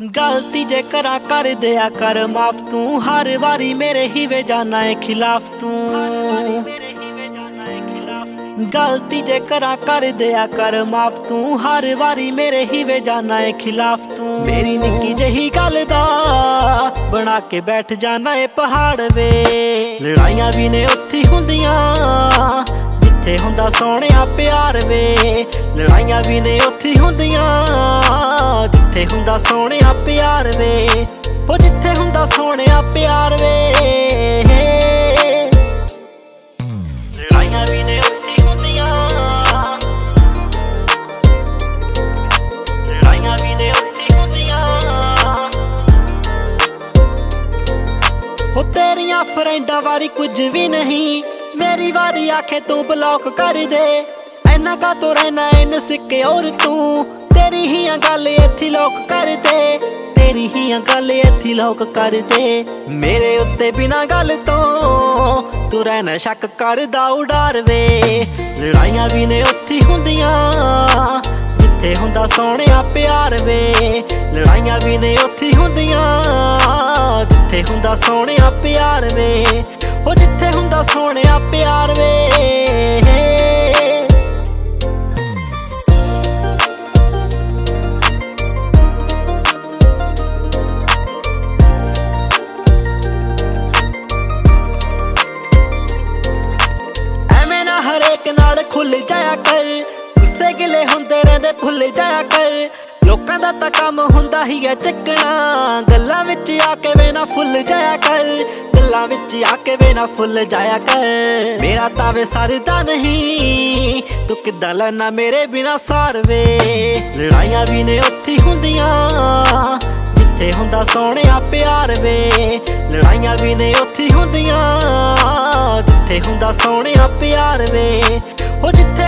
गलती जे करा कर दिया कर माफ तू, हर वारी मेरे ही वे जाना है खिलाफ तू। गलती जे करा कर दिया कर माफ तू, हर वारी मेरे ही वे जाना है खिलाफ तू। मेरी निक्की जही गल दा बना के बैठ जाना है पहाड़ वे। लड़ाइयां भी ने उत्थे हुंदियां जिथे हुंदा सोहणिया प्यार वे। लड़ाइयां भी ने उत्थे हुंदियां जिथे हुंदा सोहणिया प्यार वे। ओ जिथे हुंदा सोहणिया प्यार वे। लड़ाइयां भी ने उत्थे हुंदियां, लड़ाइयां भी ने उत्थे हुंदियां। हो तेरियां फ्रेंडां वारी कुछ भी नहीं, मेरी वारी आखे तू ब्लॉक कर दे। ऐना का तो रहना इन सिक्के और तू, तेरी ही गल इत्थे लोक कर दे। तेरी ही गल इत्थे लोक कर दे। मेरे उत्ते बिना गल तो तू रहना शक करदा उडार वे। लड़ाइयां भी ने उत्थे हुंदियां जिथे हुंदा सोहणिया प्यार वे। लड़ाइयां भी ने उत्थे हुंदियां जिथे हुंदा सोहणिया प्यार वे। ओ जिथे हुंदा सोहणिया प्यार वे। एवें ना हरेक नाल खुल जाया कर, गुस्से गिले हुंदे रहिंदे भुल जाया कर। लोकां दा तां काम हुंदा ही है चकना, गल्लां विच आके वे ना फुल जाया कर। गल्लां विच आके वे ना फुल जाया कर। मेरा तां वे सरदा नहीं, तू किद्दां लैना मेरे बिना सार वे। लड़ाइयां भी ने उत्थे हुंदियां जिथे हुंदा सोहणिया प्यार वे। लड़ाइयां भी ने उत्थे हुंदियां जिथे हुंदा सोहणिया प्यार वे। ओ जिथे